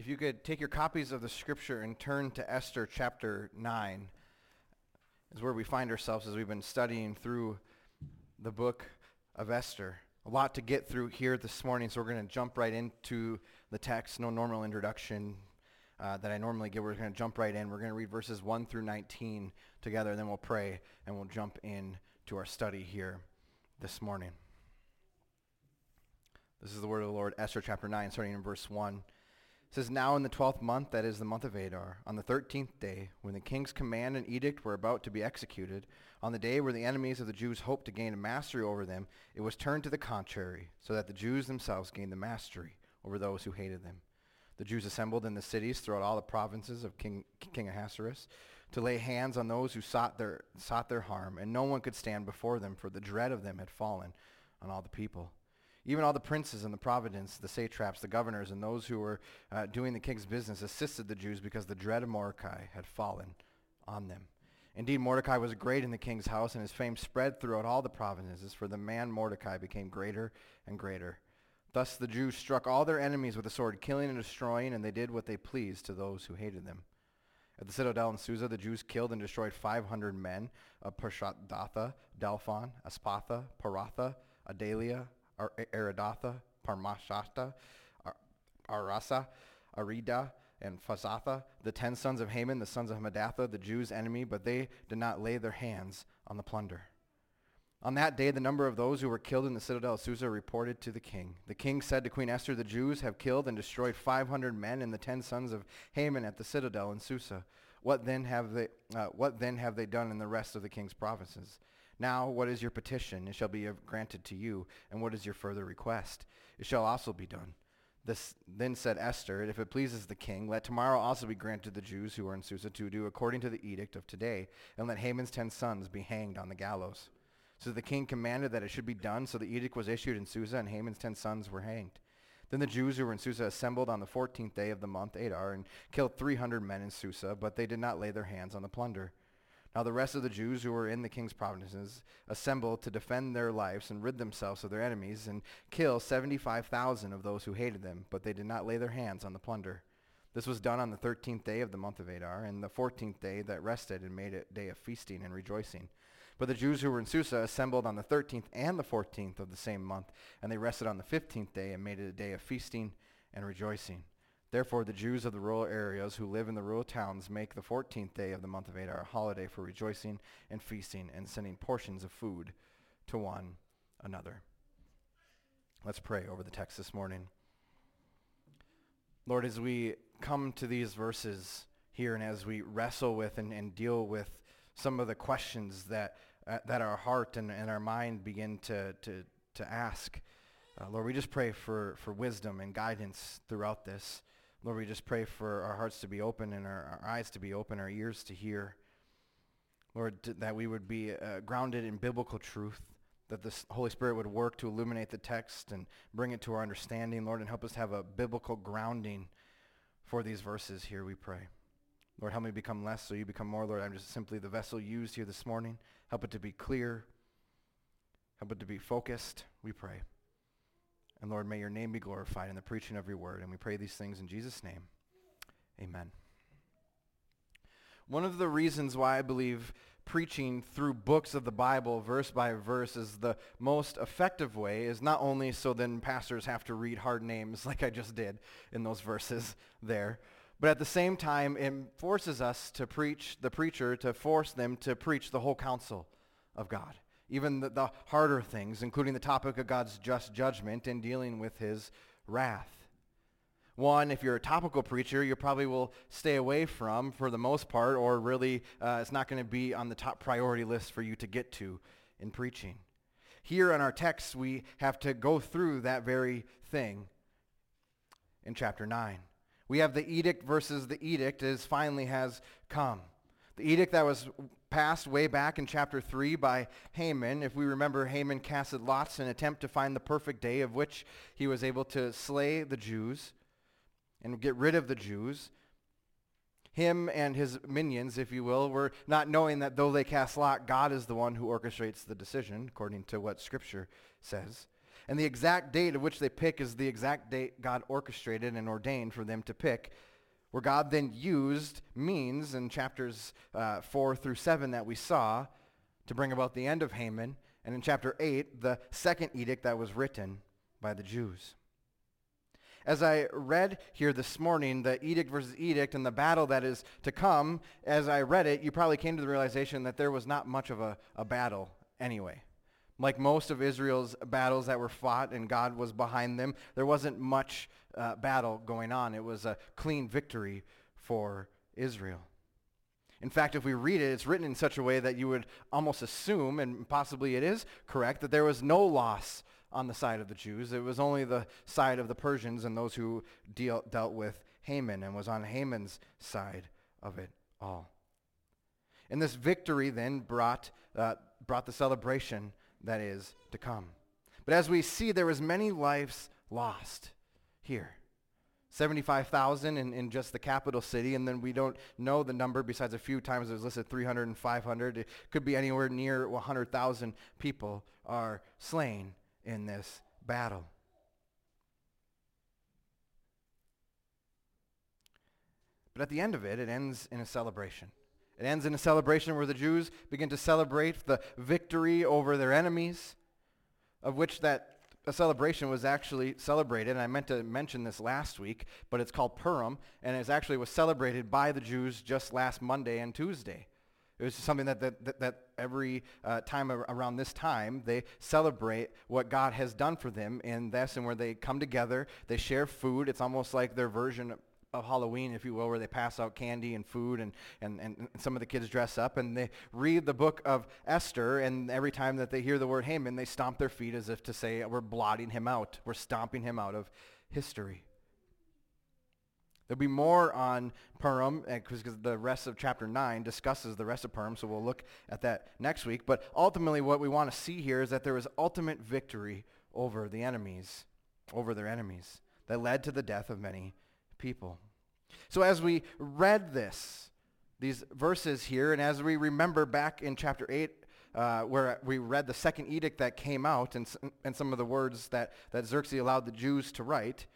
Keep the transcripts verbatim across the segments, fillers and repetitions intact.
If you could take your copies of the scripture and turn to Esther chapter nine, is where we find ourselves as we've been studying through the book of Esther. A lot to get through here this morning, so we're going to jump right into the text. No normal introduction uh, that I normally give. We're going to jump right in. We're going to read verses one through nineteen together, and then we'll pray, and we'll jump in to our study here this morning. This is the word of the Lord, Esther chapter nine, starting in verse one. It says, "Now in the twelfth month, that is the month of Adar, on the thirteenth day, when the king's command and edict were about to be executed, on the day where the enemies of the Jews hoped to gain a mastery over them, it was turned to the contrary, so that the Jews themselves gained the mastery over those who hated them. The Jews assembled in the cities throughout all the provinces of King, King Ahasuerus to lay hands on those who sought their, sought their harm, and no one could stand before them, for the dread of them had fallen on all the people. Even all the princes in the province, the satraps, the governors, and those who were uh, doing the king's business assisted the Jews because the dread of Mordecai had fallen on them. Indeed, Mordecai was great in the king's house, and his fame spread throughout all the provinces, for the man Mordecai became greater and greater. Thus the Jews struck all their enemies with the sword, killing and destroying, and they did what they pleased to those who hated them. At the citadel in Susa, the Jews killed and destroyed five hundred men of Parshandatha, Dalphon, Aspatha, Paratha, Adalia, Ar- Aridatha, Parmashata, Ar- Arasa, Arida, and Phazatha, the ten sons of Haman, the sons of Hammedatha, the Jews' enemy, but they did not lay their hands on the plunder. On that day, the number of those who were killed in the citadel of Susa reported to the king. The king said to Queen Esther, the Jews have killed and destroyed five hundred men and the ten sons of Haman at the citadel in Susa. What then have they, uh, what then have they done in the rest of the king's provinces? Now, what is your petition? It shall be granted to you. And what is your further request? It shall also be done. This then said Esther, if it pleases the king, let tomorrow also be granted the Jews who are in Susa to do according to the edict of today, and let Haman's ten sons be hanged on the gallows. So the king commanded that it should be done, so the edict was issued in Susa, and Haman's ten sons were hanged. Then the Jews who were in Susa assembled on the fourteenth day of the month Adar, and killed three hundred men in Susa, but they did not lay their hands on the plunder. Now the rest of the Jews who were in the king's provinces assembled to defend their lives and rid themselves of their enemies and kill seventy-five thousand of those who hated them, but they did not lay their hands on the plunder. This was done on the thirteenth day of the month of Adar, and the fourteenth day that rested and made it a day of feasting and rejoicing. But the Jews who were in Susa assembled on the thirteenth and the fourteenth of the same month, and they rested on the fifteenth day and made it a day of feasting and rejoicing. Therefore, the Jews of the rural areas who live in the rural towns make the fourteenth day of the month of Adar a holiday for rejoicing and feasting and sending portions of food to one another." Let's pray over the text this morning. Lord, as we come to these verses here and as we wrestle with and, and deal with some of the questions that uh, that our heart and, and our mind begin to, to, to ask, uh, Lord, we just pray for, for wisdom and guidance throughout this. Lord, we just pray for our hearts to be open and our, our eyes to be open, our ears to hear. Lord, to, that we would be uh, grounded in biblical truth, that the Holy Spirit would work to illuminate the text and bring it to our understanding, Lord, and help us have a biblical grounding for these verses here, we pray. Lord, help me become less so you become more. Lord, I'm just simply the vessel used here this morning. Help it to be clear. Help it to be focused, we pray. And Lord, may your name be glorified in the preaching of your word. And we pray these things in Jesus' name. Amen. One of the reasons why I believe preaching through books of the Bible, verse by verse, is the most effective way is not only so then pastors have to read hard names like I just did in those verses there, but at the same time it forces us to preach, the preacher, to force them to preach the whole counsel of God. Even the, the harder things, including the topic of God's just judgment and dealing with his wrath. One, if you're a topical preacher, you probably will stay away from for the most part, or really uh, it's not going to be on the top priority list for you to get to in preaching. Here in our text, we have to go through that very thing in chapter nine. We have the edict versus the edict as finally has come. The edict that was passed way back in chapter three by Haman. If we remember, Haman casted lots in an attempt to find the perfect day of which he was able to slay the Jews and get rid of the Jews. Him and his minions, if you will, were not knowing that though they cast lot, God is the one who orchestrates the decision, according to what Scripture says. And the exact date of which they pick is the exact date God orchestrated and ordained for them to pick, where God then used means in chapters uh, four through seven that we saw to bring about the end of Haman, and in chapter eight, the second edict that was written by the Jews. As I read here this morning, the edict versus edict and the battle that is to come, as I read it, you probably came to the realization that there was not much of a, a battle anyway. Like most of Israel's battles that were fought and God was behind them, there wasn't much uh, battle going on. It was a clean victory for Israel. In fact, if we read it, it's written in such a way that you would almost assume, and possibly it is correct, that there was no loss on the side of the Jews. It was only the side of the Persians and those who deal, dealt with Haman and was on Haman's side of it all. And this victory then brought uh, brought the celebration that is to come. But as we see, there was many lives lost here. seventy-five thousand in, in just the capital city, and then we don't know the number besides a few times it was listed three hundred and five hundred. It could be anywhere near one hundred thousand people are slain in this battle. But at the end of it, it ends in a celebration. It ends in a celebration where the Jews begin to celebrate the victory over their enemies, of which that a celebration was actually celebrated. And I meant to mention this last week, but it's called Purim, and it actually was celebrated by the Jews just last Monday and Tuesday. It was something that that, that, that every uh, time around this time, they celebrate what God has done for them in this, and where they come together, they share food. It's almost like their version of of Halloween, if you will, where they pass out candy and food, and, and, and some of the kids dress up, and they read the book of Esther, and every time that they hear the word Haman, they stomp their feet as if to say, we're blotting him out. We're stomping him out of history. There'll be more on Purim, because the rest of chapter nine discusses the rest of Purim, so we'll look at that next week. But ultimately what we want to see here is that there was ultimate victory over the enemies, over their enemies, that led to the death of many people. So as we read this, these verses here, and as we remember back in chapter eight, uh, where we read the second edict that came out, and, and some of the words that, that Xerxes allowed the Jews to write,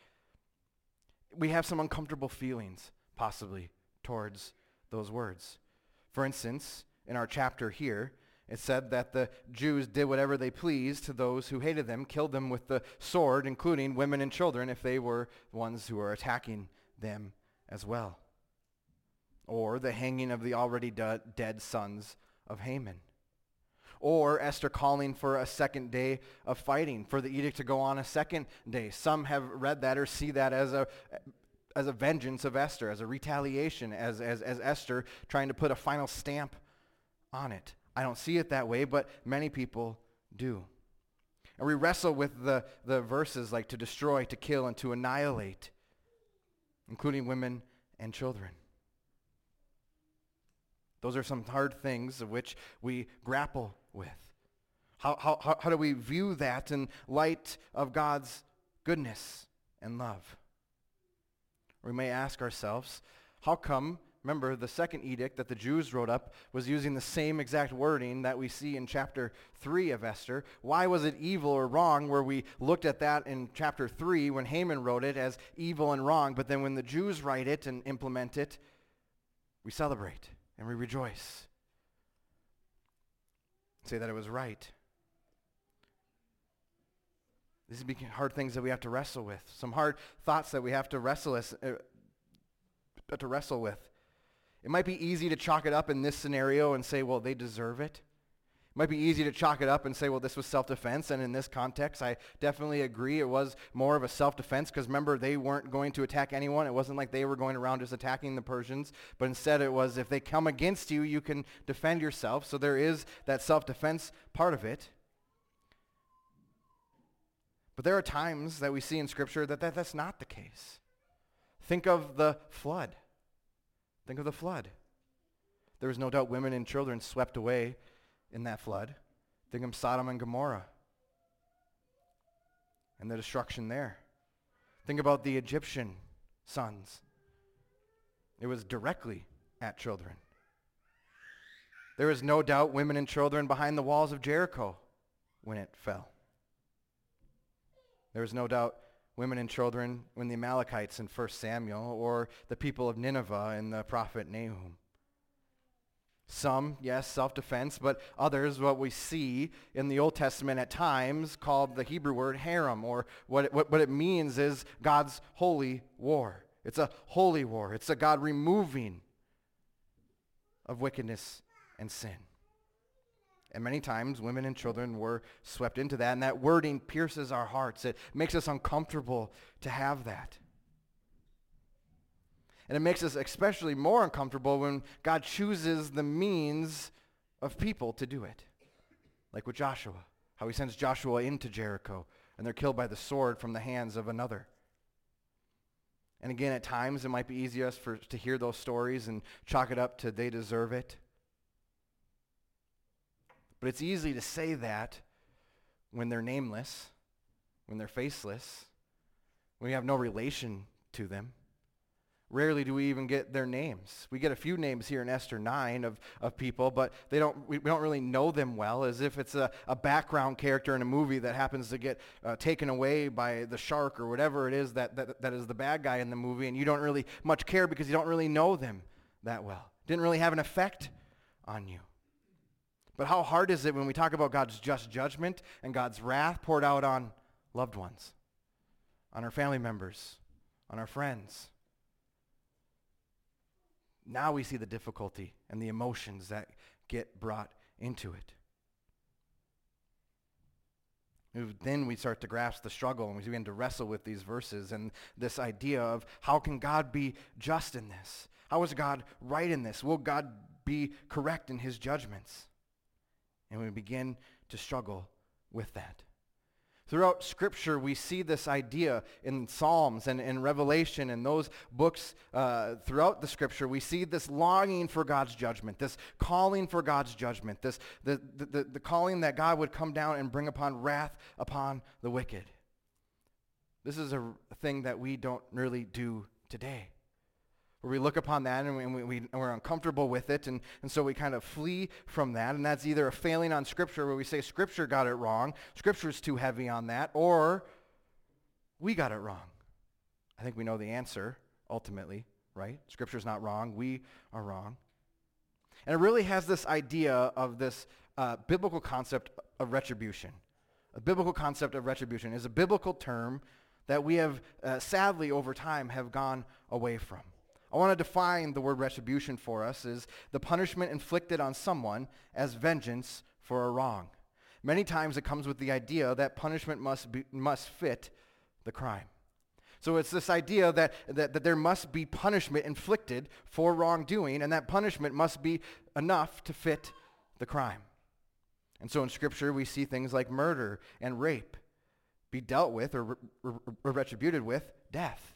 we have some uncomfortable feelings, possibly, towards those words. For instance, in our chapter here, it said that the Jews did whatever they pleased to those who hated them, killed them with the sword, including women and children, if they were ones who were attacking them as well. Or the hanging of the already de- dead sons of Haman. Or Esther calling for a second day of fighting, for the edict to go on a second day. Some have read that or see that as a as a vengeance of Esther, as a retaliation, as, as, as Esther trying to put a final stamp on it. I don't see it that way, but many people do. And we wrestle with the, the verses like to destroy, to kill, and to annihilate, including women and children. Those are some hard things of which we grapple with. How, how, how do we view that in light of God's goodness and love? We may ask ourselves, how come, remember, the second edict that the Jews wrote up was using the same exact wording that we see in chapter three of Esther. Why was it evil or wrong where we looked at that in chapter three when Haman wrote it as evil and wrong, but then when the Jews write it and implement it, we celebrate and we rejoice. Say that it was right. These are hard things that we have to wrestle with. Some hard thoughts that we have to wrestle with, uh, to wrestle with. It might be easy to chalk it up in this scenario and say, well, they deserve it. It might be easy to chalk it up and say, well, this was self-defense, and in this context, I definitely agree it was more of a self-defense, because remember, they weren't going to attack anyone. It wasn't like they were going around just attacking the Persians, but instead it was, if they come against you, you can defend yourself. So there is that self-defense part of it. But there are times that we see in Scripture that, that that's not the case. Think of the flood. Think of the flood. There was no doubt women and children swept away in that flood. Think of Sodom and Gomorrah and the destruction there. Think about the Egyptian sons. It was directly at children. There was no doubt women and children behind the walls of Jericho when it fell. There was no doubt women and children when the Amalekites in First Samuel, or the people of Nineveh in the prophet Nahum. Some, yes, self-defense, but others, what we see in the Old Testament at times, called the Hebrew word harem, or what it, what, what it means is God's holy war. It's a holy war. It's a God removing of wickedness and sin. And many times, women and children were swept into that, and that wording pierces our hearts. It makes us uncomfortable to have that. And it makes us especially more uncomfortable when God chooses the means of people to do it. Like with Joshua, how he sends Joshua into Jericho, and they're killed by the sword from the hands of another. And again, at times, it might be easiest for to hear those stories and chalk it up to they deserve it. But it's easy to say that when they're nameless, when they're faceless, when we have no relation to them. Rarely do we even get their names. We get a few names here in Esther nine of, of people, but they don't. We, we don't really know them well, as if it's a, a background character in a movie that happens to get uh, taken away by the shark or whatever it is that, that, that is the bad guy in the movie, and you don't really much care because you don't really know them that well. Didn't really have an effect on you. But how hard is it when we talk about God's just judgment and God's wrath poured out on loved ones, on our family members, on our friends? Now we see the difficulty and the emotions that get brought into it. Then we start to grasp the struggle, and we begin to wrestle with these verses and this idea of how can God be just in this? How is God right in this? Will God be correct in his judgments? And we begin to struggle with that. Throughout Scripture, we see this idea in Psalms and in Revelation and those books uh, throughout the Scripture. We see this longing for God's judgment, this calling for God's judgment, this the, the, the, the calling that God would come down and bring upon wrath upon the wicked. This is a thing that we don't really do today, where we look upon that and, we, and, we, and we're uncomfortable with it, and, and so we kind of flee from that, and that's either a failing on Scripture, where we say Scripture got it wrong, Scripture's too heavy on that, or we got it wrong. I think we know the answer, ultimately, right? Scripture's not wrong, we are wrong. And it really has this idea of this uh, biblical concept of retribution. A biblical concept of retribution is a biblical term that we have, uh, sadly, over time, have gone away from. I want to define the word retribution for us as the punishment inflicted on someone as vengeance for a wrong. Many times it comes with the idea that punishment must be, must fit the crime. So it's this idea that, that, that there must be punishment inflicted for wrongdoing, and that punishment must be enough to fit the crime. And so in Scripture we see things like murder and rape be dealt with or, or, or retributed with death.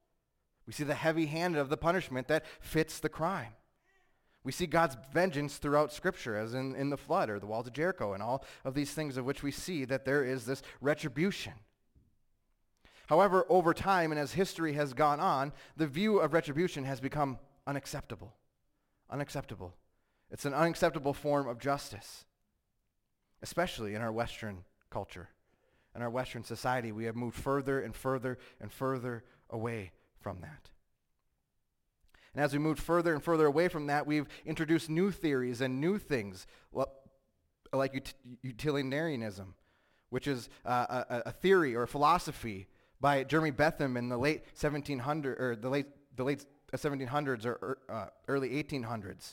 We see the heavy hand of the punishment that fits the crime. We see God's vengeance throughout Scripture, as in, in the flood or the walls of Jericho and all of these things of which we see that there is this retribution. However, over time and as history has gone on, the view of retribution has become unacceptable. Unacceptable. It's an unacceptable form of justice, especially in our Western culture. In our Western society, we have moved further and further and further away from that. And as we move further and further away from that, we've introduced new theories and new things, like ut- utilitarianism, which is uh, a, a theory or a philosophy by Jeremy Bentham in the late seventeen hundreds or the late the late seventeen hundreds or uh, early eighteen hundreds.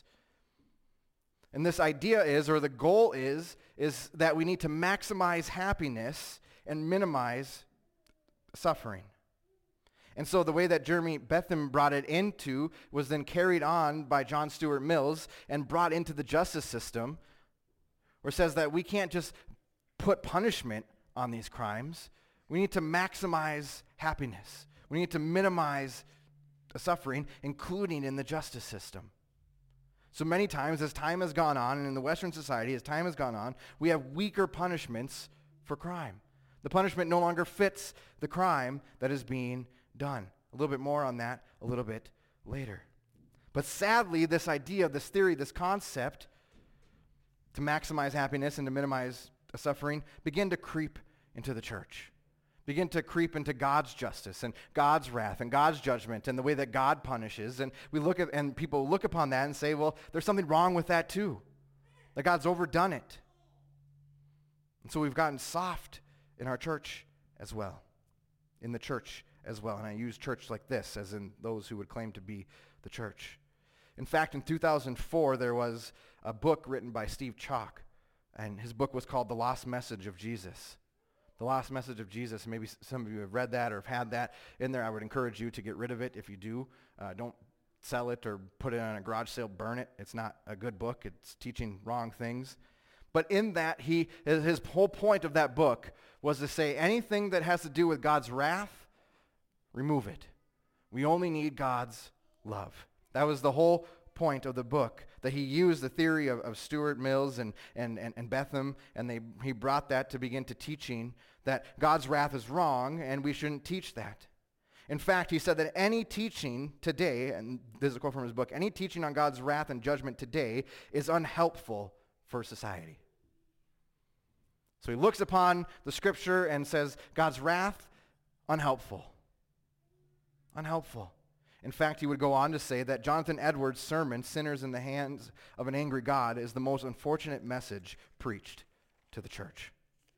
And this idea is, or the goal is, is that we need to maximize happiness and minimize suffering. And so the way that Jeremy Bentham brought it into was then carried on by John Stuart Mills and brought into the justice system, where it says that we can't just put punishment on these crimes. We need to maximize happiness. We need to minimize suffering, including in the justice system. So many times, as time has gone on, and in the Western society, as time has gone on, we have weaker punishments for crime. The punishment no longer fits the crime that is being done. A little bit more on that a little bit later. But sadly, this idea, this theory, this concept to maximize happiness and to minimize suffering began to creep into the church. begin to creep into God's justice and God's wrath and God's judgment and the way that God punishes. And we look at, and people look upon that and say, well, there's something wrong with that too, that God's overdone it. And so we've gotten soft in our church as well, in the church as well. And I use church like this, as in those who would claim to be the church. In fact, in two thousand four, there was a book written by Steve Chalk, and his book was called The Lost Message of Jesus. The Lost Message of Jesus. Maybe some of you have read that or have had that in there. I would encourage you to get rid of it if you do. Uh, don't sell it or put it on a garage sale, burn it. It's not a good book. It's teaching wrong things. But in that, he his whole point of that book was to say anything that has to do with God's wrath, remove it. We only need God's love. That was the whole point of the book, that he used the theory of, of Stuart Mills and, and, and, and Betham, and they, he brought that to begin to teaching that God's wrath is wrong, and we shouldn't teach that. In fact, he said that any teaching today, and this is a quote from his book, any teaching on God's wrath and judgment today is unhelpful for society. So he looks upon the scripture and says, God's wrath, unhelpful. Unhelpful. In fact, he would go on to say that Jonathan Edwards' sermon, Sinners in the Hands of an Angry God, is the most unfortunate message preached to the church.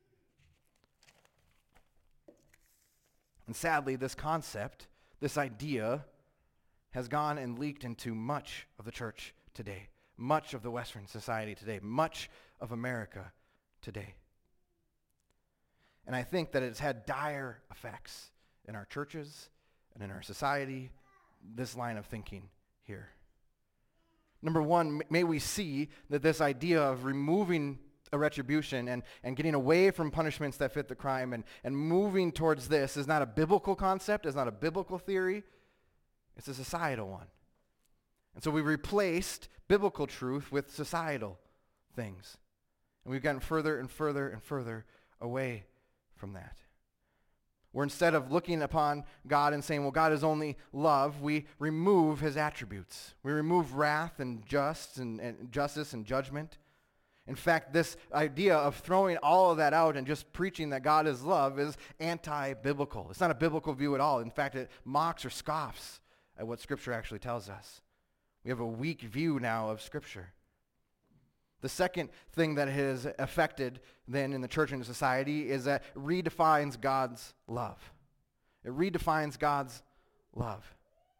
And sadly, this concept, this idea, has gone and leaked into much of the church today, much of the Western society today, much of America today. And I think that it's had dire effects in our churches and in our society, this line of thinking here. Number one, may we see that this idea of removing a retribution and, and getting away from punishments that fit the crime and, and moving towards this is not a biblical concept, is not a biblical theory, it's a societal one. And so we replaced biblical truth with societal things. And we've gotten further and further and further away from that. Where instead of looking upon God and saying, well, God is only love, we remove his attributes. We remove wrath and just and, and justice and judgment. In fact, this idea of throwing all of that out and just preaching that God is love is anti-biblical. It's not a biblical view at all. In fact, it mocks or scoffs at what Scripture actually tells us. We have a weak view now of Scripture. The second thing that has affected then in the church and society is that it redefines God's love. It redefines God's love.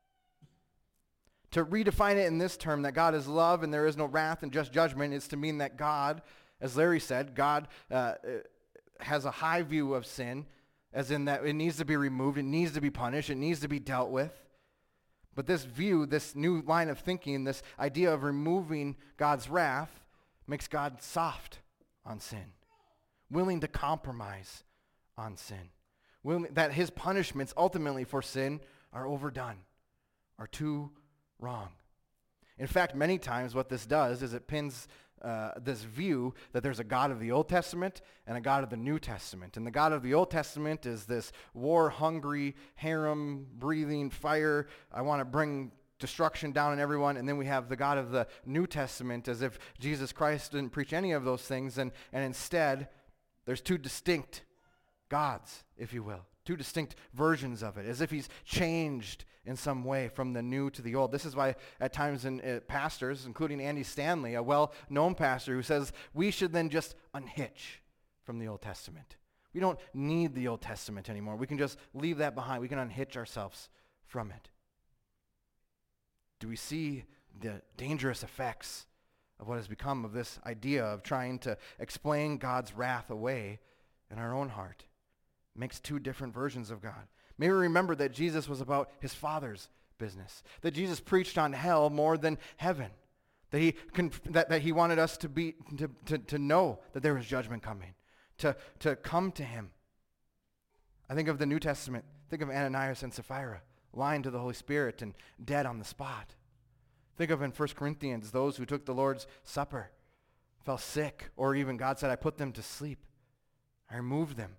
To redefine it in this term, that God is love and there is no wrath and just judgment, is to mean that God, as Larry said, God uh, has a high view of sin, as in that it needs to be removed, it needs to be punished, it needs to be dealt with. But this view, this new line of thinking, this idea of removing God's wrath, makes God soft on sin, willing to compromise on sin, willing, that his punishments ultimately for sin are overdone, are too wrong. In fact, many times what this does is it pins uh, this view that there's a God of the Old Testament and a God of the New Testament. And the God of the Old Testament is this war-hungry, harem-breathing fire. I want to bring destruction down on everyone. And then we have the God of the New Testament, as if Jesus Christ didn't preach any of those things. And, and instead, there's two distinct gods, if you will. Two distinct versions of it, as if he's changed in some way from the new to the old. This is why at times in uh, pastors, including Andy Stanley, a well-known pastor, who says we should then just unhitch from the Old Testament. We don't need the Old Testament anymore. We can just leave that behind. We can unhitch ourselves from it. Do we see the dangerous effects of what has become of this idea of trying to explain God's wrath away in our own heart? It makes two different versions of God. May we remember that Jesus was about his Father's business, that Jesus preached on hell more than heaven, that he conf- that, that he wanted us to be to, to, to know that there was judgment coming, to, to come to him. I think of the New Testament. Think of Ananias and Sapphira, lying to the Holy Spirit and dead on the spot. Think of in First Corinthians, those who took the Lord's Supper, fell sick, or even God said, I put them to sleep. I removed them.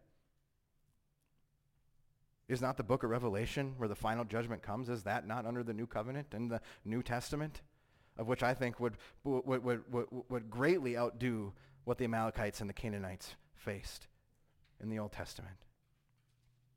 Is not the book of Revelation, where the final judgment comes, is that not under the New Covenant and the New Testament? Of which I think would, would, would, would, would greatly outdo what the Amalekites and the Canaanites faced in the Old Testament.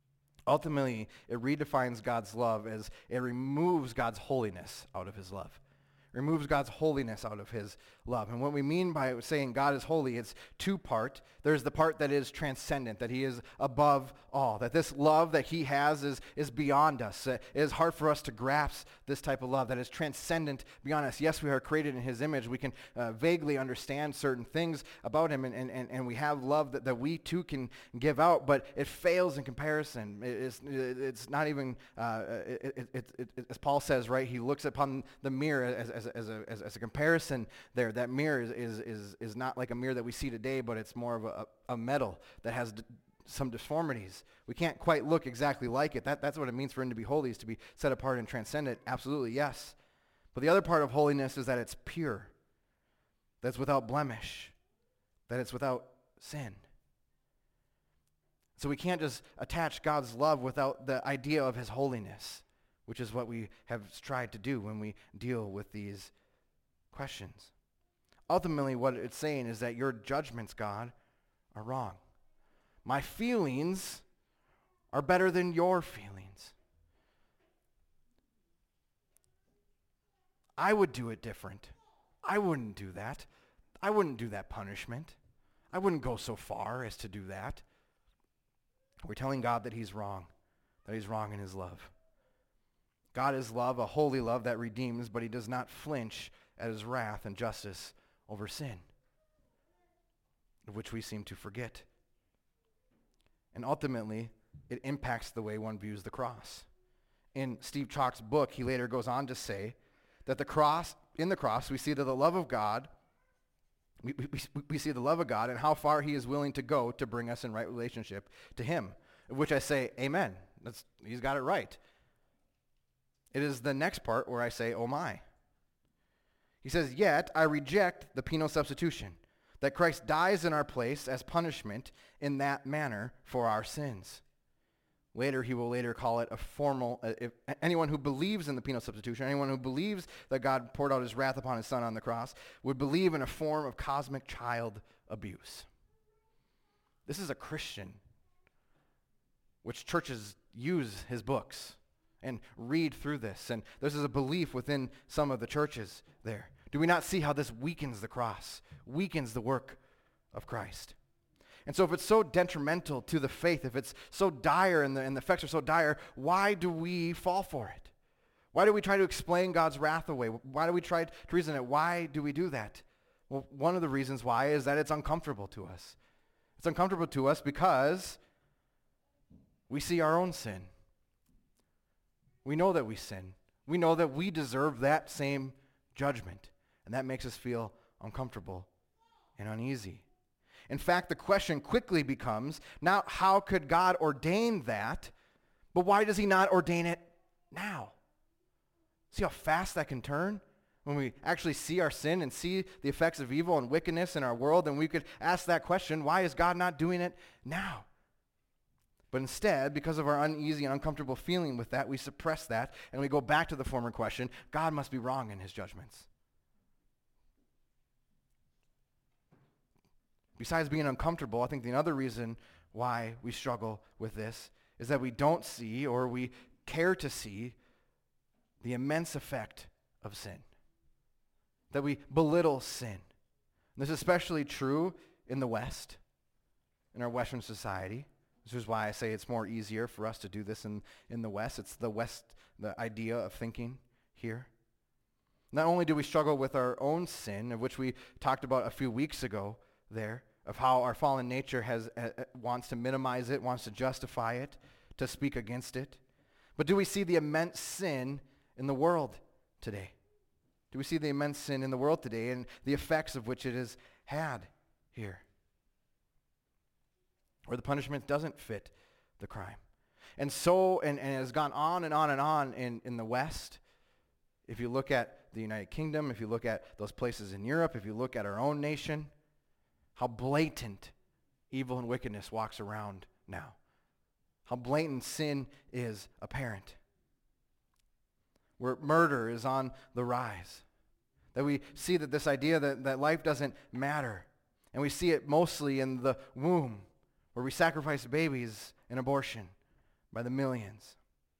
Ultimately, it redefines God's love as it removes God's holiness out of his love. Removes God's holiness out of his love. And what we mean by saying God is holy, it's two-part. There's the part that is transcendent, that he is above all, that this love that he has is, is beyond us. It is hard for us to grasp this type of love that is transcendent beyond us. Yes, we are created in his image. We can uh, vaguely understand certain things about him, and, and, and we have love that, that we too can give out, but it fails in comparison. It, it's, it's not even, uh, it, it, it, it, as Paul says, right, he looks upon the mirror as, as As a, as, as a comparison there. That mirror is, is, is, is not like a mirror that we see today, but it's more of a, a metal that has d- some deformities. We can't quite look exactly like it. That, that's what it means for him to be holy, is to be set apart and transcendent. Absolutely, yes. But the other part of holiness is that it's pure, that it's without blemish, that it's without sin. So we can't just attach God's love without the idea of his holiness, which is what we have tried to do when we deal with these questions. Ultimately, what it's saying is that your judgments, God, are wrong. My feelings are better than your feelings. I would do it different. I wouldn't do that. I wouldn't do that punishment. I wouldn't go so far as to do that. We're telling God that he's wrong, that he's wrong in his love. God is love, a holy love that redeems, but he does not flinch at his wrath and justice over sin, of which we seem to forget. And ultimately, it impacts the way one views the cross. In Steve Chalk's book, he later goes on to say that the cross, in the cross, we see that the love of God, we, we, we see the love of God and how far he is willing to go to bring us in right relationship to him, of which I say, amen. That's, he's got it right. It is the next part where I say, oh my. He says, yet I reject the penal substitution, that Christ dies in our place as punishment in that manner for our sins. Later, he will later call it a formal, uh, if anyone who believes in the penal substitution, anyone who believes that God poured out his wrath upon his son on the cross, would believe in a form of cosmic child abuse. This is a Christian, which churches use his books and read through this. And this is a belief within some of the churches there. Do we not see how this weakens the cross, weakens the work of Christ? And so if it's so detrimental to the faith, if it's so dire and the, and the effects are so dire, why do we fall for it? Why do we try to explain God's wrath away? Why do we try to reason it? Why do we do that? Well, one of the reasons why is that it's uncomfortable to us. It's uncomfortable to us because we see our own sin. We know that we sin. We know that we deserve that same judgment, and that makes us feel uncomfortable and uneasy. In fact, the question quickly becomes, not how could God ordain that, but why does he not ordain it now? See how fast that can turn? When we actually see our sin and see the effects of evil and wickedness in our world, and we could ask that question, why is God not doing it now? But instead, because of our uneasy and uncomfortable feeling with that, we suppress that, and we go back to the former question, God must be wrong in his judgments. Besides being uncomfortable, I think the other reason why we struggle with this is that we don't see, or we care to see, the immense effect of sin. That we belittle sin. And this is especially true in the West, in our Western society. This is why I say it's more easier for us to do this in, in the West. It's the West, the idea of thinking here. Not only do we struggle with our own sin, of which we talked about a few weeks ago there, of how our fallen nature has uh, wants to minimize it, wants to justify it, to speak against it, but do we see the immense sin in the world today? Do we see the immense sin in the world today and the effects of which it has had here? Where the punishment doesn't fit the crime. And so, and, and it has gone on and on and on in, in the West. If you look at the United Kingdom, if you look at those places in Europe, if you look at our own nation, how blatant evil and wickedness walks around now. How blatant sin is apparent. Where murder is on the rise. That we see that this idea that, that life doesn't matter. And we see it mostly in the womb, where we sacrifice babies in abortion, by the millions.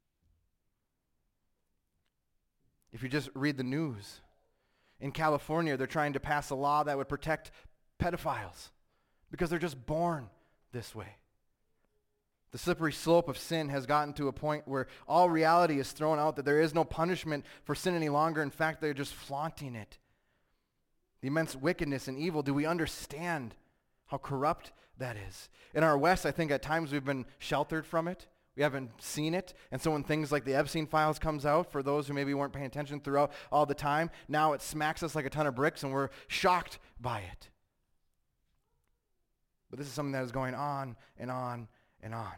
If you just read the news, in California, they're trying to pass a law that would protect pedophiles because they're just born this way. The slippery slope of sin has gotten to a point where all reality is thrown out, that there is no punishment for sin any longer. In fact, they're just flaunting it. The immense wickedness and evil. Do we understand how corrupt that is? In our West, I think at times we've been sheltered from it. We haven't seen it. And so when things like the Epstein files comes out, for those who maybe weren't paying attention throughout all the time, now it smacks us like a ton of bricks and we're shocked by it. But this is something that is going on and on and on.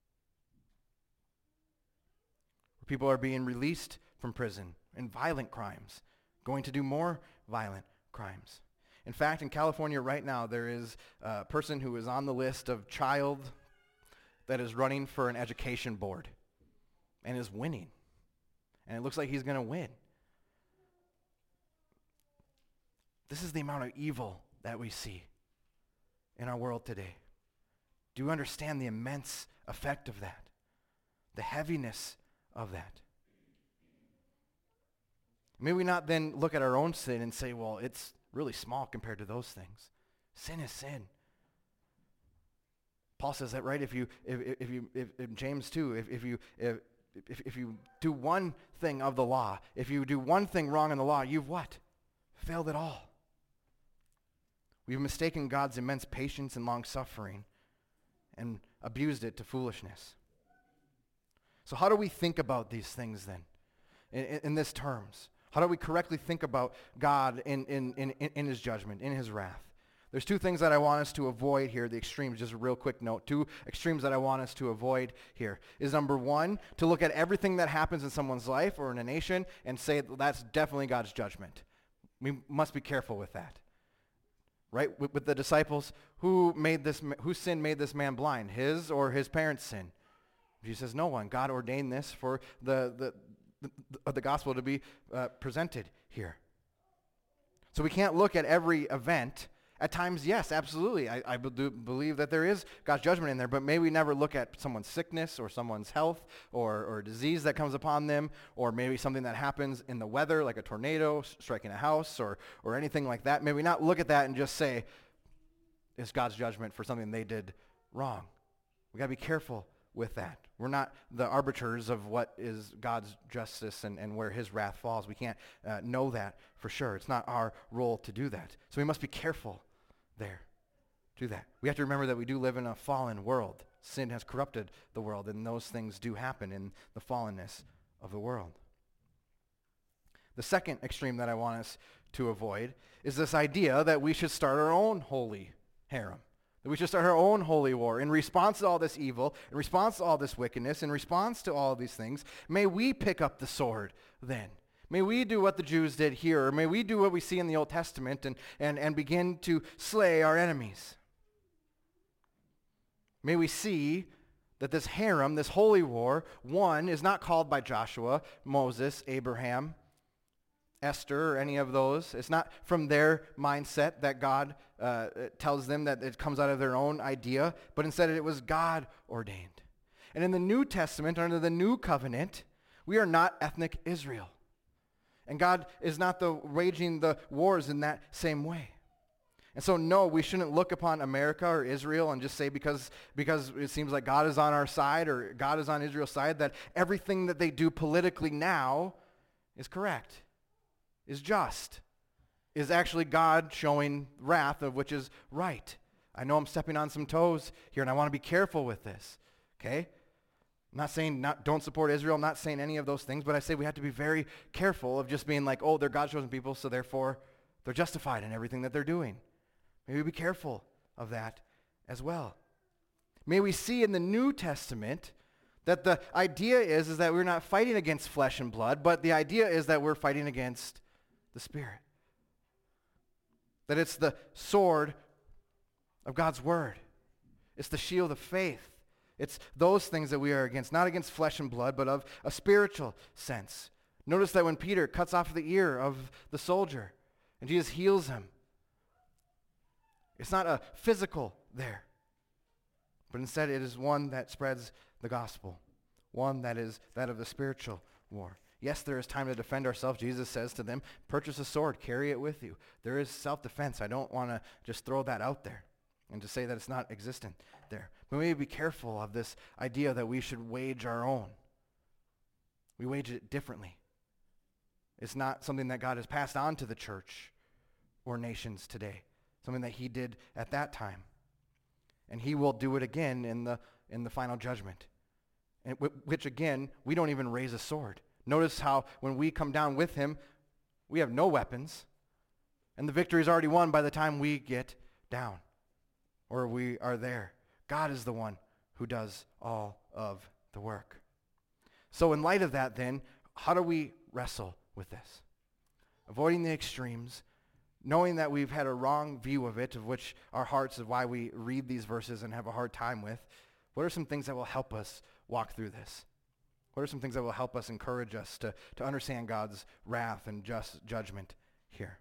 People are being released from prison in violent crimes, going to do more violent crimes. In fact, in California right now, there is a person who is on the list of child that is running for an education board and is winning. And it looks like he's going to win. This is the amount of evil that we see in our world today. Do you understand the immense effect of that? The heaviness of that. May we not then look at our own sin and say, well, it's really small compared to those things. Sin is sin. Paul says that, right? If you, if, if you, if, if James two, if, if you, if, if, if you do one thing of the law, if you do one thing wrong in the law, you've what? Failed it all. We've mistaken God's immense patience and long suffering and abused it to foolishness. So how do we think about these things then, in, in, in this terms? How do we correctly think about God in, in, in, in his judgment, in his wrath? There's two things that I want us to avoid here, the extremes, just a real quick note. Two extremes that I want us to avoid here is, number one, to look at everything that happens in someone's life or in a nation and say that's definitely God's judgment. We must be careful with that. Right? With, with the disciples, who made this, whose sin made this man blind? His or his parents' sin? Jesus says, no one. God ordained this for the, the, the, the gospel to be uh, presented here. So we can't look at every event. At times, yes, absolutely. I, I do believe that there is God's judgment in there, but may we never look at someone's sickness or someone's health or, or disease that comes upon them, or maybe something that happens in the weather, like a tornado striking a house or, or anything like that. May we not look at that and just say, it's God's judgment for something they did wrong. We got to be careful with that. We're not the arbiters of what is God's justice and, and where his wrath falls. We can't uh, know that for sure. It's not our role to do that. So we must be careful there. Do that. We have to remember that we do live in a fallen world. Sin has corrupted the world, and those things do happen in the fallenness of the world. The second extreme that I want us to avoid is this idea that we should start our own holy harem. That we should start our own holy war. In response to all this evil, in response to all this wickedness, in response to all of these things, may we pick up the sword then. May we do what the Jews did here, or may we do what we see in the Old Testament and, and, and begin to slay our enemies. May we see that this harem, this holy war, one, is not called by Joshua, Moses, Abraham, Esther, or any of those. It's not from their mindset that God uh, tells them that it comes out of their own idea, but instead it was God ordained. And in the New Testament, under the new covenant, we are not ethnic Israel. And God is not the waging the wars in that same way. And so, no, we shouldn't look upon America or Israel and just say because, because it seems like God is on our side or God is on Israel's side, that everything that they do politically now is correct, is just, is actually God showing wrath of which is right. I know I'm stepping on some toes here, and I want to be careful with this, okay? I'm not saying not, don't support Israel. I'm not saying any of those things, but I say we have to be very careful of just being like, oh, they're God's chosen people, so therefore they're justified in everything that they're doing. May we be careful of that as well. May we see in the New Testament that the idea is, is that we're not fighting against flesh and blood, but the idea is that we're fighting against the Spirit. That it's the sword of God's word. It's the shield of faith. It's those things that we are against, not against flesh and blood, but of a spiritual sense. Notice that when Peter cuts off the ear of the soldier and Jesus heals him, it's not a physical there, but instead it is one that spreads the gospel. one that is that of the spiritual war. Yes, there is time to defend ourselves. Jesus says to them, purchase a sword, carry it with you. There is self-defense. I don't want to just throw that out there and to say that it's not existent there. But we need to be careful of this idea that we should wage our own. We wage it differently. It's not something that God has passed on to the church or nations today, something that he did at that time. And he will do it again in the in the final judgment, and w- which again, we don't even raise a sword. Notice how when we come down with him, we have no weapons, and the victory is already won by the time we get down, or we are there. God is the one who does all of the work. So in light of that then, how do we wrestle with this? Avoiding the extremes, knowing that we've had a wrong view of it, of which our hearts is why we read these verses and have a hard time with. What are some things that will help us walk through this? What are some things that will help us, encourage us to, to understand God's wrath and just judgment here?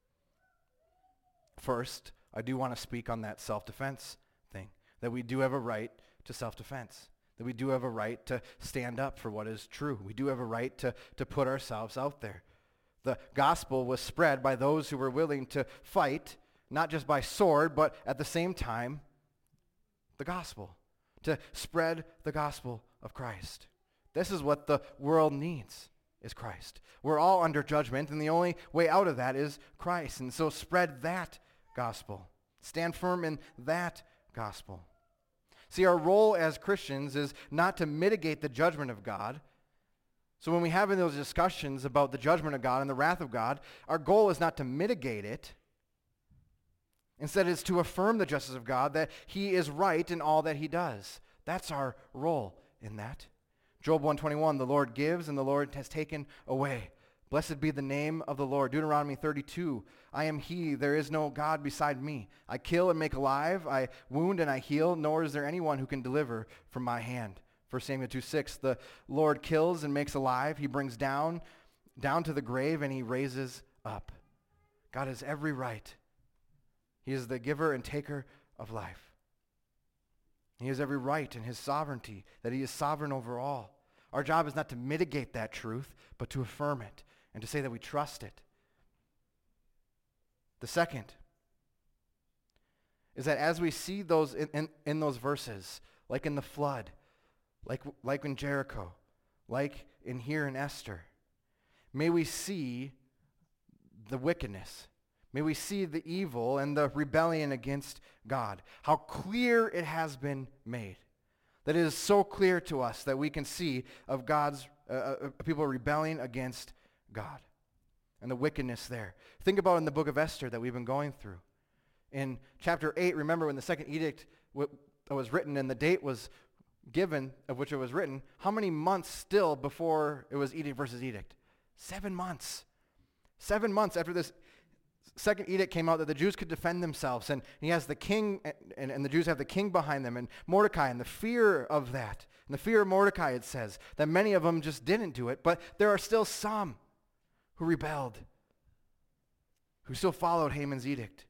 First, I do want to speak on that self-defense thing, that we do have a right to self-defense, that we do have a right to stand up for what is true. We do have a right to, to put ourselves out there. The gospel was spread by those who were willing to fight, not just by sword, but at the same time, the gospel, to spread the gospel of Christ. This is what the world needs, is Christ. We're all under judgment, and the only way out of that is Christ. And so spread that gospel. Stand firm in that gospel. See, our role as Christians is not to mitigate the judgment of God. So when we have in those discussions about the judgment of God and the wrath of God, our goal is not to mitigate it. Instead, it's to affirm the justice of God, that he is right in all that he does. That's our role in that. Job one twenty-one, the Lord gives and the Lord has taken away. Blessed be the name of the Lord. Deuteronomy thirty-two, I am he, there is no God beside me. I kill and make alive, I wound and I heal, nor is there anyone who can deliver from my hand. First Samuel two six, the Lord kills and makes alive. He brings down, down to the grave and he raises up. God has every right. He is the giver and taker of life. He has every right in his sovereignty, that he is sovereign over all. Our job is not to mitigate that truth, but to affirm it and to say that we trust it. The second is that as we see those in, in, in those verses, like in the flood, like, like in Jericho, like in here in Esther, may we see the wickedness. May we see the evil and the rebellion against God. How clear it has been made. That it is so clear to us that we can see of God's uh, uh, people rebelling against God and the wickedness there. Think about in the book of Esther that we've been going through. In chapter eight, remember when the second edict w- was written and the date was given of which it was written, how many months still before it was edict versus edict? Seven months. Seven months after this second edict came out that the Jews could defend themselves, and he has the king, and, and the Jews have the king behind them, and Mordecai, and the fear of that, and the fear of Mordecai, it says, that many of them just didn't do it, but there are still some who rebelled, who still followed Haman's edict,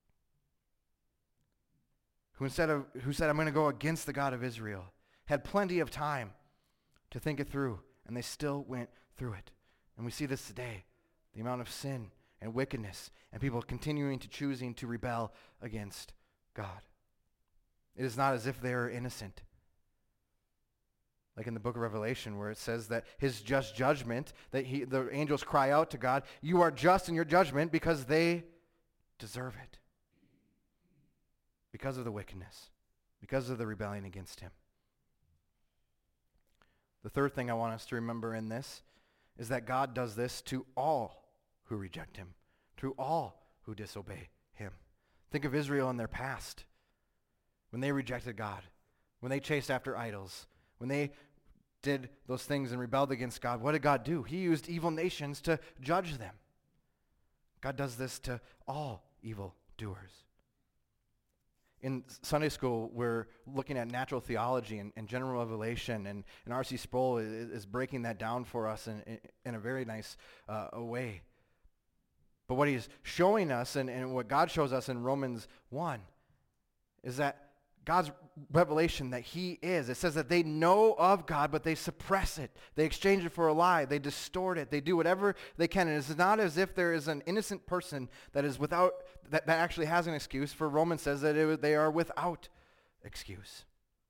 who instead of, who said, I'm going to go against the God of Israel, had plenty of time to think it through, and they still went through it. And we see this today, the amount of sin and wickedness, and people continuing to choosing to rebel against God. It is not as if they are innocent. Like in the book of Revelation where it says that his just judgment, that he, the angels cry out to God, you are just in your judgment because they deserve it. Because of the wickedness, because of the rebellion against him. The third thing I want us to remember in this is that God does this to all who reject him, to all who disobey him. Think of Israel in their past, when they rejected God, when they chased after idols, when they did those things and rebelled against God. What did God do? He used evil nations to judge them. God does this to all evil doers. In Sunday school, we're looking at natural theology and, and general revelation, and, and R C Sproul is, is breaking that down for us in, in, in a very nice uh, way. But what he's showing us, and, and what God shows us in Romans one, is that God's revelation that he is. It says that they know of God, but they suppress it. They exchange it for a lie. They distort it. They do whatever they can. And it's not as if there is an innocent person that is without, that, that actually has an excuse. For Romans says that it, they are without excuse.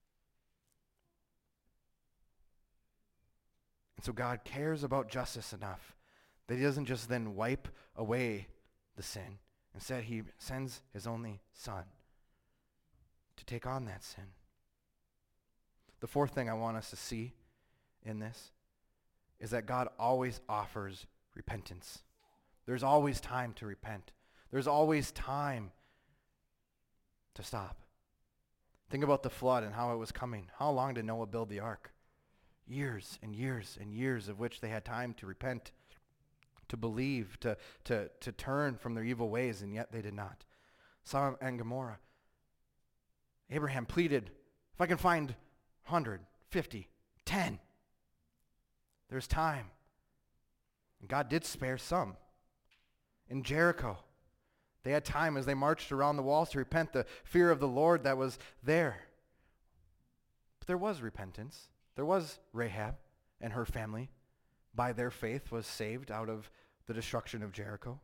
And so God cares about justice enough that he doesn't just then wipe away the sin. Instead, he sends his only son to take on that sin. The fourth thing I want us to see in this is that God always offers repentance. There's always time to repent. There's always time to stop. Think about the flood and how it was coming. How long did Noah build the ark? Years and years and years of which they had time to repent, to believe, to, to, to turn from their evil ways, and yet they did not. Sodom and Gomorrah. Abraham pleaded, if I can find one hundred, fifty, ten, there's time. And God did spare some. In Jericho, they had time as they marched around the walls to repent, the fear of the Lord that was there. But there was repentance. There was Rahab and her family, by their faith, was saved out of the destruction of Jericho.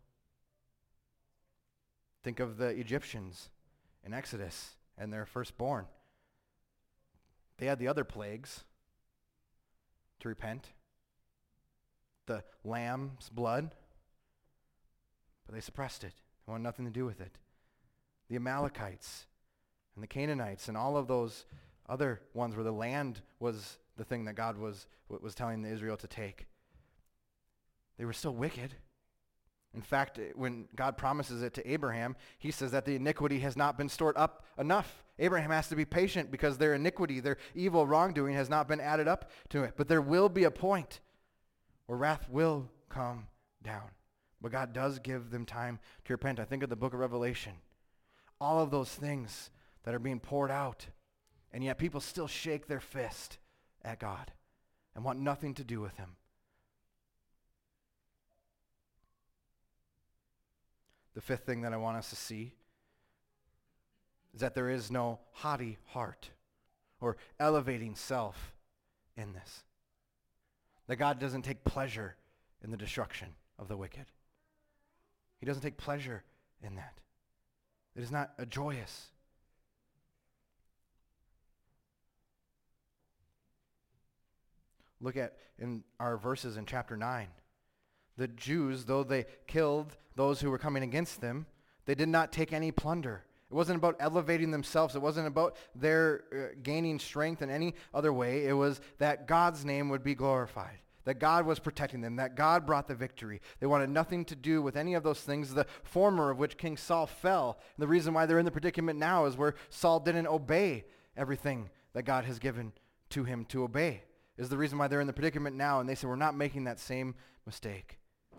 Think of the Egyptians in Exodus and their firstborn. They had the other plagues to repent. The lamb's blood. But they suppressed it. They wanted nothing to do with it. The Amalekites and the Canaanites and all of those other ones where the land was the thing that God was, was telling Israel to take. They were still wicked. In fact, when God promises it to Abraham, he says that the iniquity has not been stored up enough. Abraham has to be patient because their iniquity, their evil wrongdoing has not been added up to it. But there will be a point where wrath will come down. But God does give them time to repent. I think of the book of Revelation. All of those things that are being poured out, and yet people still shake their fist at God and want nothing to do with him. The fifth thing that I want us to see is that there is no haughty heart or elevating self in this. That God doesn't take pleasure in the destruction of the wicked. He doesn't take pleasure in that. It is not a joyous. Look at in our verses in chapter nine. The Jews, though they killed those who were coming against them, they did not take any plunder. It wasn't about elevating themselves. It wasn't about their uh, gaining strength in any other way. It was that God's name would be glorified, that God was protecting them, that God brought the victory. They wanted nothing to do with any of those things, the former of which King Saul fell. And the reason why they're in the predicament now is where Saul didn't obey everything that God has given to him to obey. Is the reason why they're in the predicament now, and they said, we're not making that same mistake.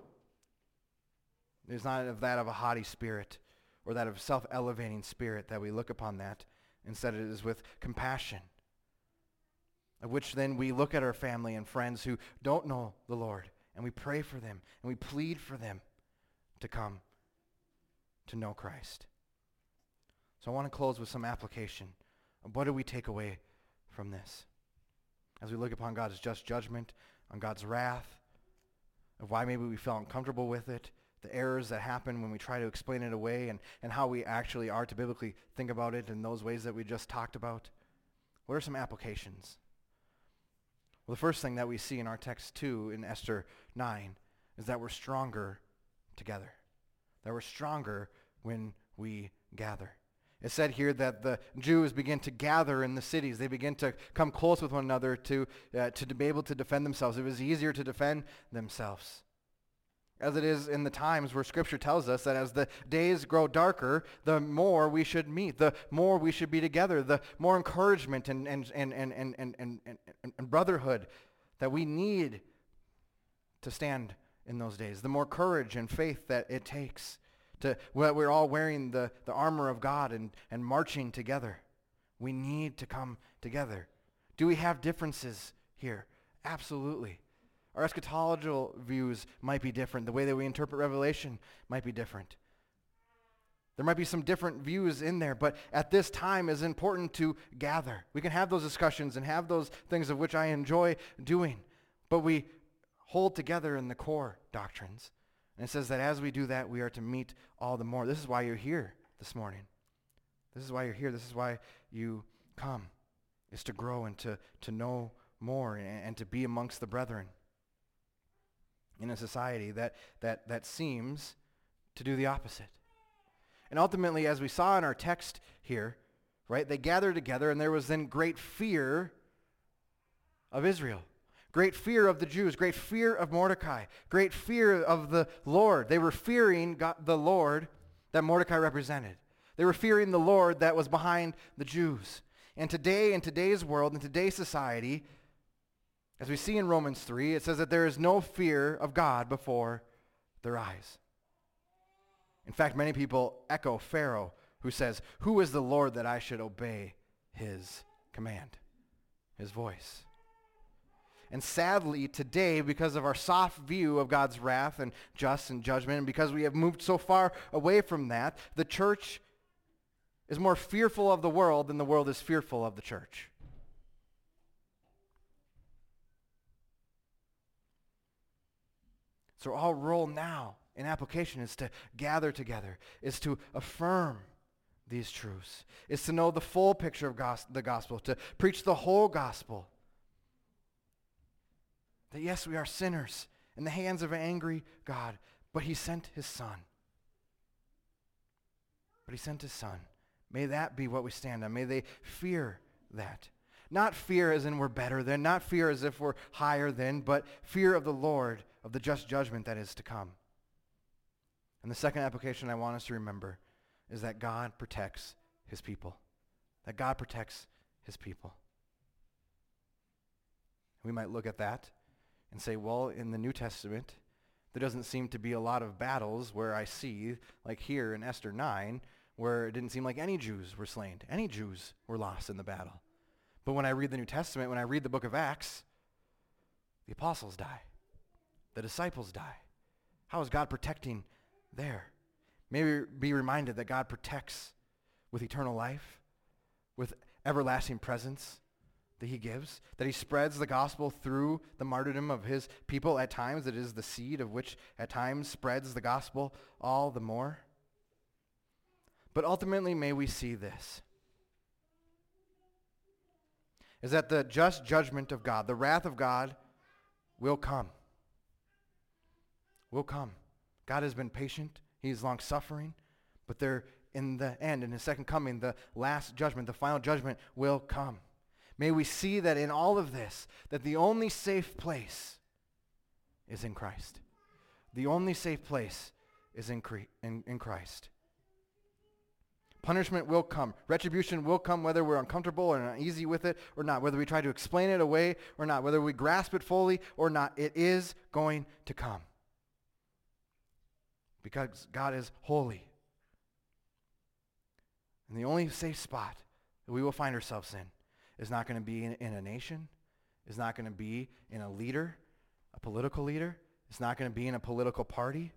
It's not of that of a haughty spirit or that of self-elevating spirit that we look upon that. Instead, it is with compassion, of which then we look at our family and friends who don't know the Lord, and we pray for them, and we plead for them to come to know Christ. So I want to close with some application of what do we take away from this? As we look upon God's just judgment, on God's wrath, of why maybe we feel uncomfortable with it, the errors that happen when we try to explain it away, and, and how we actually are to biblically think about it in those ways that we just talked about. What are some applications? Well, the first thing that we see in our text too, in Esther nine, is that we're stronger together. That we're stronger when we gather. It said here that the Jews begin to gather in the cities. They begin to come close with one another to, uh, to be able to defend themselves. It was easier to defend themselves. As it is in the times where Scripture tells us that as the days grow darker, the more we should meet, the more we should be together, the more encouragement and, and, and, and, and, and, and, and, and brotherhood that we need to stand in those days, the more courage and faith that it takes. To, we're all wearing the, the armor of God and, and marching together. We need to come together. Do we have differences here? Absolutely. Our eschatological views might be different. The way that we interpret Revelation might be different. There might be some different views in there, but at this time it's important to gather. We can have those discussions and have those things of which I enjoy doing, but we hold together in the core doctrines. And it says that as we do that, we are to meet all the more. This is why you're here this morning. This is why you're here. This is why you come, is to grow and to, to know more and, and to be amongst the brethren in a society that, that, that seems to do the opposite. And ultimately, as we saw in our text here, right, they gathered together, and there was then great fear of Israel, great fear of the Jews, great fear of Mordecai, great fear of the Lord. They were fearing God, the Lord that Mordecai represented. They were fearing the Lord that was behind the Jews. And today, in today's world, in today's society, as we see in Romans three, it says that there is no fear of God before their eyes. In fact, many people echo Pharaoh, who says, "Who is the Lord that I should obey his command," his voice? And sadly, today, because of our soft view of God's wrath and justice and judgment, and because we have moved so far away from that, the church is more fearful of the world than the world is fearful of the church. So our role now in application is to gather together, is to affirm these truths, is to know the full picture of gos- the gospel, to preach the whole gospel. That yes, we are sinners in the hands of an angry God, but he sent his son. But he sent his son. May that be what we stand on. May they fear that. Not fear as in we're better than, not fear as if we're higher than, but fear of the Lord, of the just judgment that is to come. And the second application I want us to remember is that God protects his people. That God protects his people. We might look at that and say, well, in the New Testament, there doesn't seem to be a lot of battles where I see, like here in Esther nine, where it didn't seem like any Jews were slain. Any Jews were lost in the battle. But when I read the New Testament, when I read the book of Acts, the apostles die. The disciples die. How is God protecting there? Maybe be reminded that God protects with eternal life, with everlasting presence that he gives, that he spreads the gospel through the martyrdom of his people. At times it is the seed of which at times spreads the gospel all the more. But ultimately, may we see this, is that the just judgment of God, the wrath of God, will come. Will come. God has been patient. He is long-suffering. But there, in the end, in his second coming, the last judgment, the final judgment will come. May we see that in all of this, that the only safe place is in Christ. The only safe place is in, Cre- in, in Christ. Punishment will come. Retribution will come whether we're uncomfortable or uneasy with it or not, whether we try to explain it away or not, whether we grasp it fully or not. It is going to come. Because God is holy. And the only safe spot that we will find ourselves in is not going to be in, in a nation, is not going to be in a leader, a political leader. It's not going to be in a political party.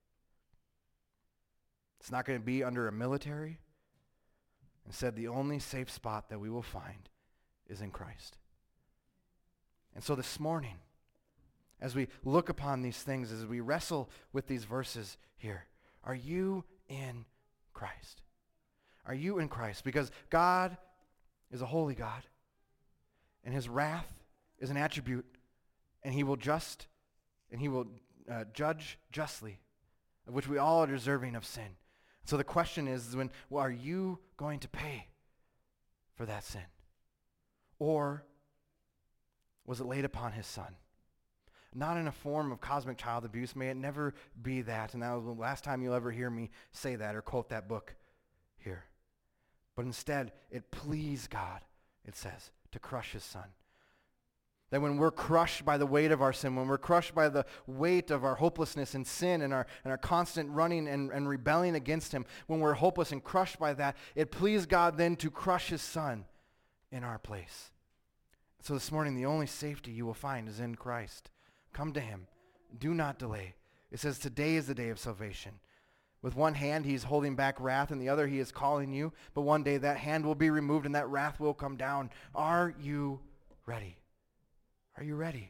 It's not going to be under a military. Instead, the only safe spot that we will find is in Christ. And so this morning, as we look upon these things, as we wrestle with these verses here, are you in Christ? Are you in Christ? Because God is a holy God, and his wrath is an attribute, and he will just, and he will uh, judge justly, of which we all are deserving of sin. So the question is, when, well, are you going to pay for that sin? Or was it laid upon his son? Not in a form of cosmic child abuse. May it never be that. And that was the last time you'll ever hear me say that or quote that book here. But instead, it pleased God, it says, to crush his son. That when we're crushed by the weight of our sin, when we're crushed by the weight of our hopelessness and sin and our, and our constant running and, and rebelling against him, when we're hopeless and crushed by that, it pleased God then to crush his son in our place. So this morning, the only safety you will find is in Christ. Come to him. Do not delay. It says today is the day of salvation. With one hand, he's holding back wrath, and the other he is calling you. But one day that hand will be removed and that wrath will come down. Are you ready? Are you ready?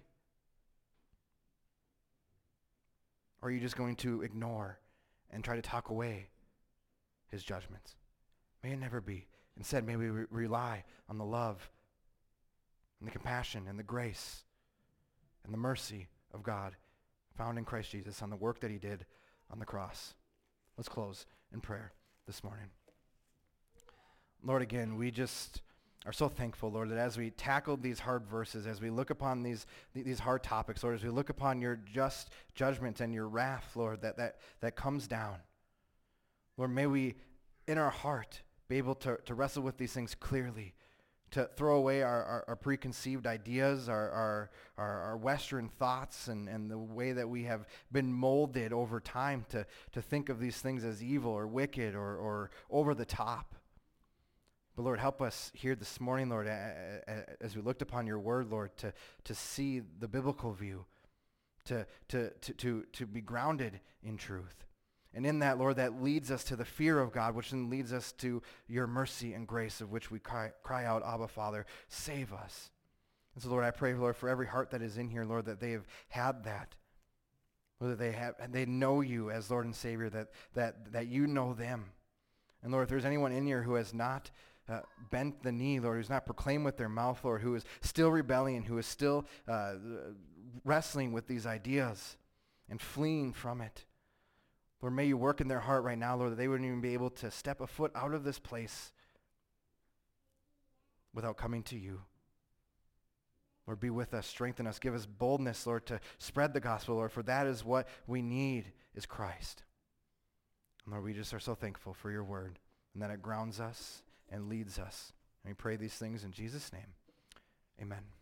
Or are you just going to ignore and try to talk away his judgments? May it never be. Instead, may we re- rely on the love and the compassion and the grace and the mercy of God found in Christ Jesus on the work that he did on the cross. Let's close in prayer this morning. Lord, again, we just are so thankful, Lord, that as we tackled these hard verses, as we look upon these these hard topics, Lord, as we look upon your just judgment and your wrath, Lord, that, that, that comes down. Lord, may we, in our heart, be able to, to wrestle with these things clearly, to throw away our, our, our preconceived ideas, our, our, our, our Western thoughts, and, and the way that we have been molded over time to, to think of these things as evil or wicked or, or over the top. But Lord, help us here this morning, Lord, as we looked upon your word, Lord, to, to see the biblical view, to, to, to, to, to be grounded in truth. And in that, Lord, that leads us to the fear of God, which then leads us to your mercy and grace, of which we cry, cry out, Abba, Father, save us. And so, Lord, I pray, Lord, for every heart that is in here, Lord, that they have had that. Lord, that they have, and they know you as Lord and Savior, that, that, that you know them. And Lord, if there's anyone in here who has not uh, bent the knee, Lord, who's not proclaimed with their mouth, Lord, who is still rebelling, who is still uh, wrestling with these ideas and fleeing from it, Lord, may you work in their heart right now, Lord, that they wouldn't even be able to step a foot out of this place without coming to you. Lord, be with us, strengthen us, give us boldness, Lord, to spread the gospel, Lord, for that is what we need is Christ. And Lord, we just are so thankful for your word and that it grounds us and leads us. And we pray these things in Jesus' name. Amen.